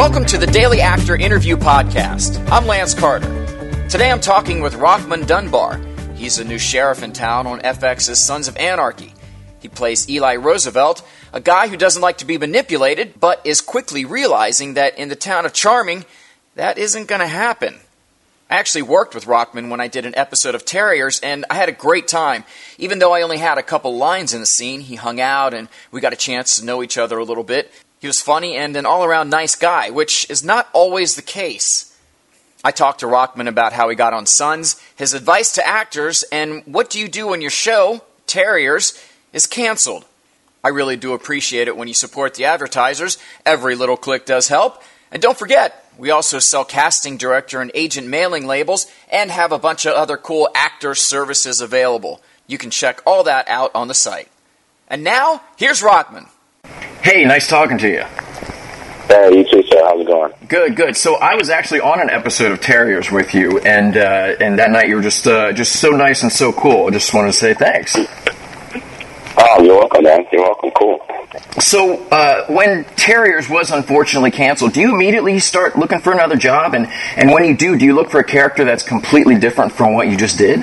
Welcome to the Daily Actor Interview Podcast. I'm Lance Carter. Today I'm talking with Rockmond Dunbar. He's a new sheriff in town on FX's Sons of Anarchy. He plays Eli Roosevelt, a guy who doesn't like to be manipulated, but is quickly realizing that in the town of Charming, that isn't going to happen. I actually worked with Rockmond when I did an episode of Terriers, and I had a great time. Even though I only had a couple lines in the scene, he hung out and we got a chance to know each other a little bit. He was funny and an all-around nice guy, which is not always the case. I talked to Rockmond about how he got on Sons, his advice to actors, and what do you do when your show, Terriers, is canceled. I really do appreciate it when you support the advertisers. Every little click does help. And don't forget, we also sell casting director and agent mailing labels and have a bunch of other cool actor services available. You can check all that out on the site. And now, here's Rockmond. Hey, nice talking to you. Hey, you too, sir. How's it going? Good. So I was actually on an episode of Terriers with you, and that night you were just so nice and so cool. I just wanted to say thanks. Oh, you're welcome, man. You're welcome. Cool. So when Terriers was unfortunately canceled, do you immediately start looking for another job? And when you do you look for a character that's completely different from what you just did?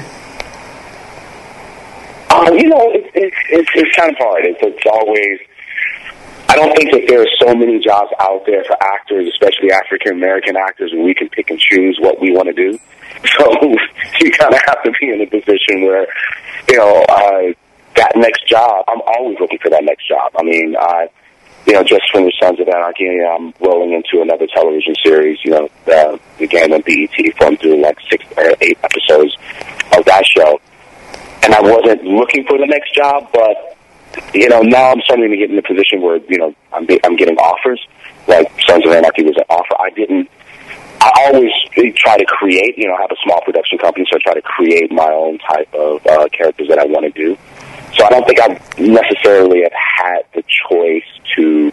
It's kind of hard. It's always... I don't think that there are so many jobs out there for actors, especially African-American actors, where we can pick and choose what we want to do. So you kind of have to be in a position where, that next job, I'm always looking for that next job. I mean, just from the Sons of Anarchy, I'm rolling into another television series, began on BET, so I'm doing like 6 or 8 episodes of that show. And I wasn't looking for the next job, but now I'm starting to get in a position where, I'm getting offers. Like Sons of Anarchy was an offer. I always try to create, I have a small production company, so I try to create my own type of characters that I want to do. So I don't think I necessarily have had the choice to,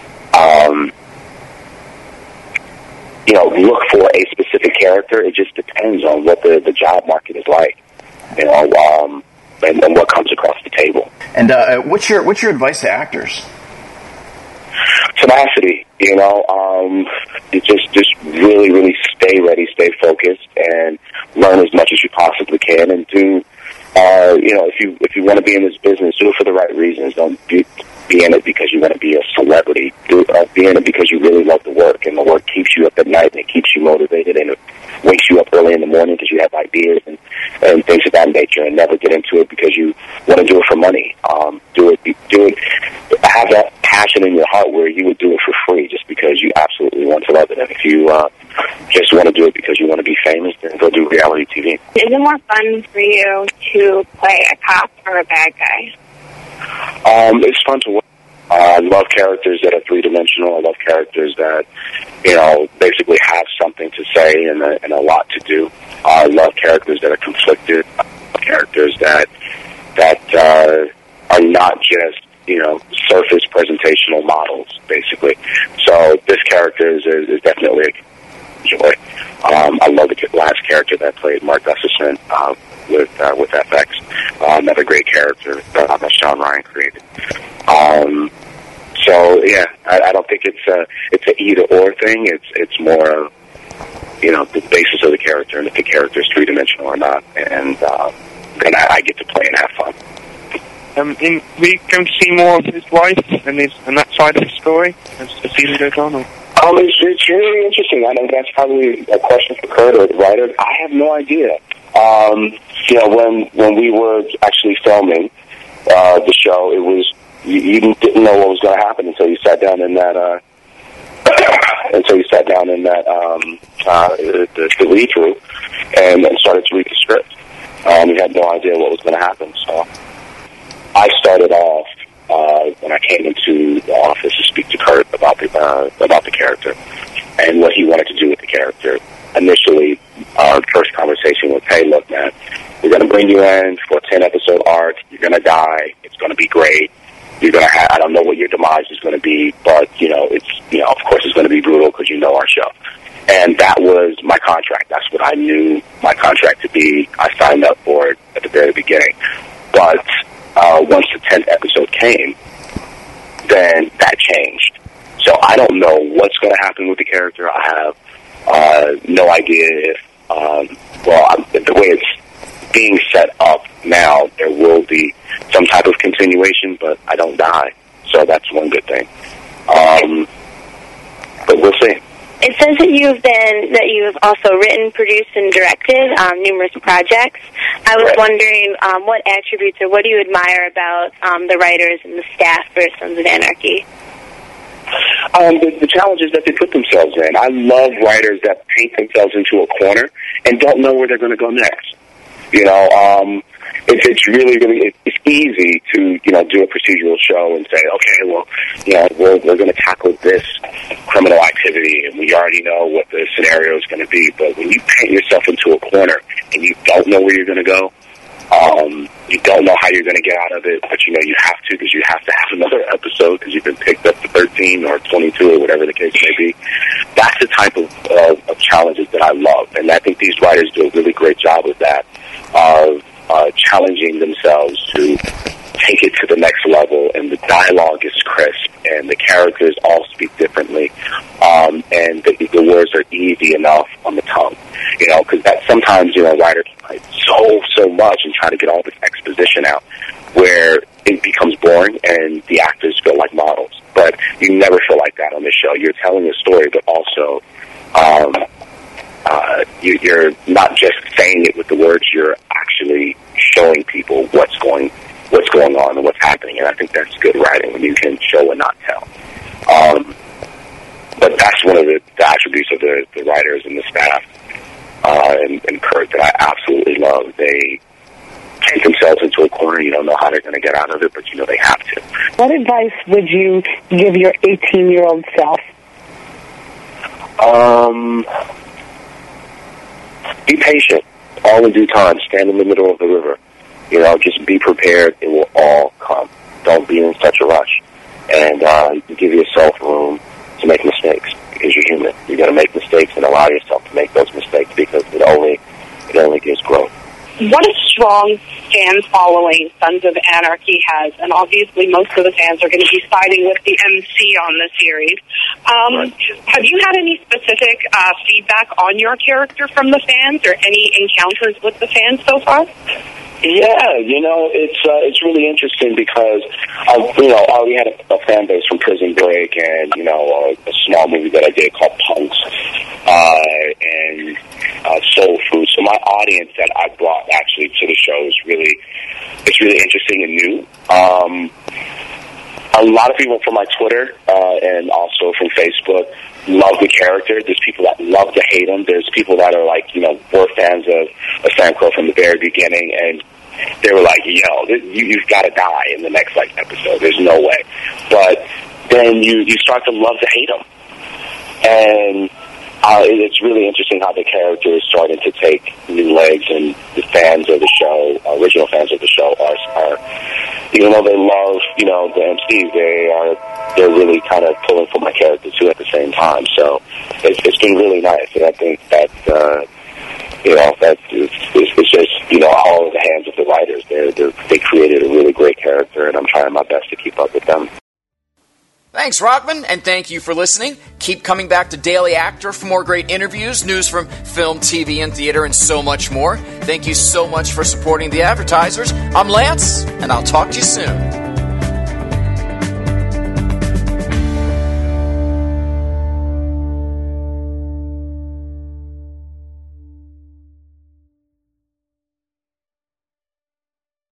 look for a specific character. It just depends on what the job market is like, and what comes across the table. And what's your advice to actors? Tenacity, just really, really stay ready, stay focused, and learn as much as you possibly can. And do, if you want to be in this business, do it for the right reasons. Don't be in it because you want to be a celebrity. Be in it because you really love the work, and the work keeps you up at night, and it keeps you motivated, and it wakes you up early in the morning because you have ideas and things of that nature. And never get into it because you want to do it for money. Do it. Have that passion in your heart where you would do it for free just because you absolutely want to love it. And if you just want to do it because you want to be famous, then go do reality TV. Is it more fun for you to play a cop or a bad guy? It's fun to work. I love characters that are three-dimensional. I love characters that, basically have something to say and a lot to do. I love characters that are conflicted. Characters that are not just, surface presentational models, basically. So this character is definitely a joy. I love the last character that played Mark Gustafson with FX. Another great character that Sean Ryan created. So yeah, I don't think it's an either or thing. It's more of the basis of the character and if the character is three-dimensional or not, and then I get to play and have fun. We going to see more of his wife and that side of the story as the season goes on? Or? It's really interesting. I know that's probably a question for Kurt or the writer. I have no idea. When we were actually filming the show, it was you didn't know what was going to happen until you sat down in that the read through and started to read the script. We had no idea what was going to happen. So I started off when I came into the office to speak to Kurt about the character and what he wanted to do with the character. Initially, our first conversation was, "Hey, look, man, we're going to bring you in for a 10-episode arc. You're going to die. It's going to be great. You're going to I don't know what your demise is going to be, but, of course it's going to be brutal because you know our show." And that was my contract. That's what I knew my contract to be. I signed up for it at the very beginning. But once the 10th episode came, then that changed. So I don't know what's going to happen with the character. I have no idea if, the way it's being set up now, there will be some type of continuation, but I don't die, so that's one good thing. But we'll see. It says that you've also written, produced, and directed numerous projects. I was wondering what attributes or what do you admire about the writers and the staff for Sons of Anarchy? The challenges that they put themselves in. I love writers that paint themselves into a corner and don't know where they're going to go next. It's really it's easy to do a procedural show and say, okay, well, we're going to tackle this criminal activity and we already know what the scenario is going to be. But when you paint yourself into a corner and you don't know where you're going to go, you don't know how you're going to get out of it, but you have to, because you have to have another episode because you've been picked up to 13 or 22 or whatever the case may be. That's the type of challenges that I love, and I think these writers do a really great job with that, of challenging themselves to take it to the next level, and the dialogue is crisp, and the characters all speak differently, and the words are easy enough on the tongue, because that sometimes, writers write so much and try to get all this exposition out, where it becomes boring and the actors feel like models. But you never feel like that on this show. You're telling a story, but also you're not just saying it with the words, you're actually showing people what's going on and what's happening, and I think that's good writing, when you can show and not tell. But that's one of the attributes of the writers and the staff, and Kurt, that I absolutely love. They take themselves into a corner. You don't know how they're going to get out of it, but they have to. What advice would you give your 18-year-old self? Be patient. All in due time. Stand in the middle of the river. Just be prepared. It will all come. Don't be in such a rush. And give yourself room to make mistakes, because you're human. You're going to make mistakes, and allow yourself to make those mistakes, because it only gives growth. What a strong fan following Sons of Anarchy has, and obviously most of the fans are going to be siding with the MC on the series. Have you had any specific feedback on your character from the fans, or any encounters with the fans so far? Yeah, it's really interesting because, we had a fan base from Prison Break and, a small movie that I did called Punks, and Soul Food. So my audience that I brought actually to the show is really interesting and new. A lot of people from my Twitter, and also from Facebook, love the character. There's people that love to hate him. There's people that are were fans of Sam Crow from the very beginning, and they were like, you've got to die in the next episode. There's no way. But then you start to love to hate him. And it's really interesting how the character is starting to take new legs, and the fans of the show, original fans of the show, are even though they love, the MCs, they're really kind of pulling for my character too at the same time. So it's been really nice, and I think that it's just all in the hands of the writers. They created a really great character, and I'm trying my best to keep up with them. Thanks, Rockman, and thank you for listening. Keep coming back to Daily Actor for more great interviews, news from film, TV, and theater, and so much more. Thank you so much for supporting the advertisers. I'm Lance, and I'll talk to you soon.